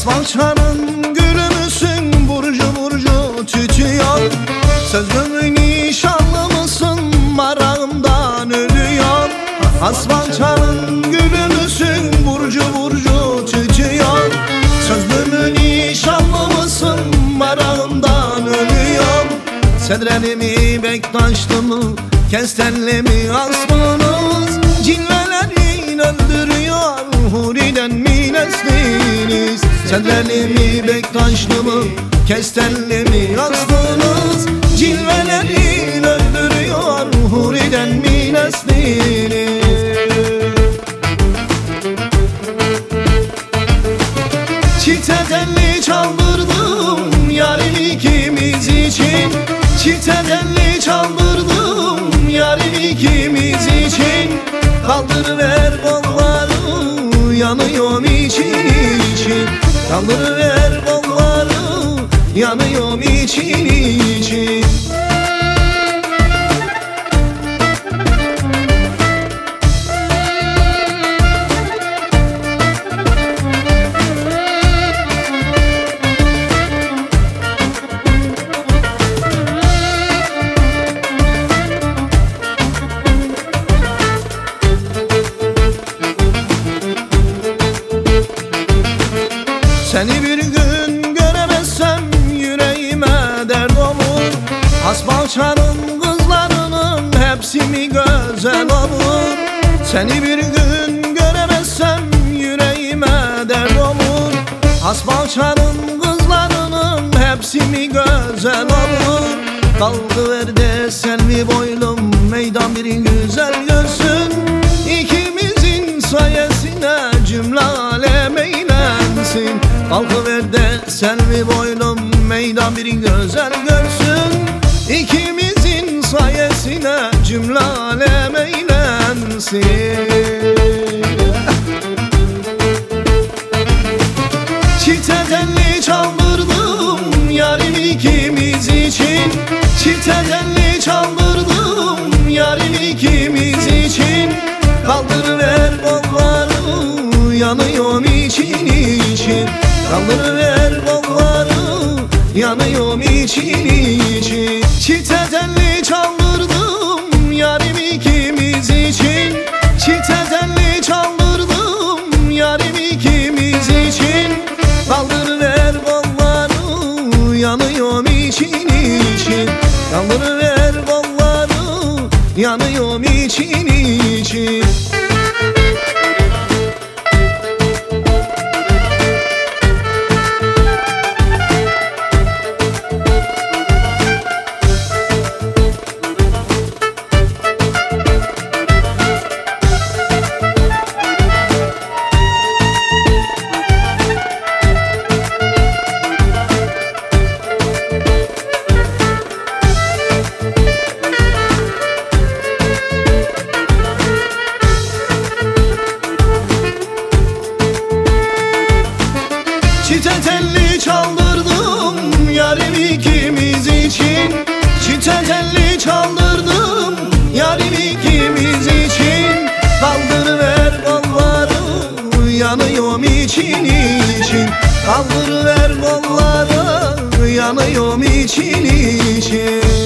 Asfaltçanın gülü müsün, burcu burcu tütüyor. Sözlü nişanlı mısın, marağımdan ölüyor. Asfaltçanın gülü müsün, burcu burcu tütüyor. Sözlü nişanlı mısın, marağımdan ölüyor. Sedrelimi Bektaşlı mı, kestenli mi aslınız? Cilvelerin öldürüyor, huriden mi nesliniz? Sedrelimi Bektaşlı mı, kestenli mi aslınız? Cilvelerin öldürüyor, huriden mi nesliniz? Çifte telli çaldırdım yarim ikimiz için. Çifte telli çaldırdım yarim ikimiz için. Kaldırıver kolları, yanıyorum için için. Kaldırıver kolları, yanıyorum için için. Seni bir gün göremezsem yüreğime dert olur. Asfaltçanın kızlarının hepsi mi güzel olur? Seni bir gün göremezsem yüreğime dert olur. Asfaltçanın kızlarının hepsi mi güzel olur? Kalkıver de selvi boylum, meydan bir güzel görsün. İkimizin sayesine cümle alem eğlensin. Kalkıver de selvi boylum, meydan bir güzel görsün. İkimizin sayesine cümle alem eğlensin. Çifte telli çaldırdım yarim ikimiz için. Çifte telli çaldırdım yarim ikimiz için. Kaldırıver kolları, yanıyorum için için. Kaldırıver kolları, yanıyorum için için. Çifte telli çaldırdım yarim ikimiz için. Çifte telli çaldırdım yarim ikimiz için. Kaldırıver kolları, yanıyorum için için. Kaldırıver kolları, yanıyorum için için. Çifte telli çaldırdım yarim ikimiz için. Çifte telli çaldırdım yarim ikimiz için. Kaldırıver kolları, yanıyorum için için. Kaldırıver kolları, yanıyorum için için.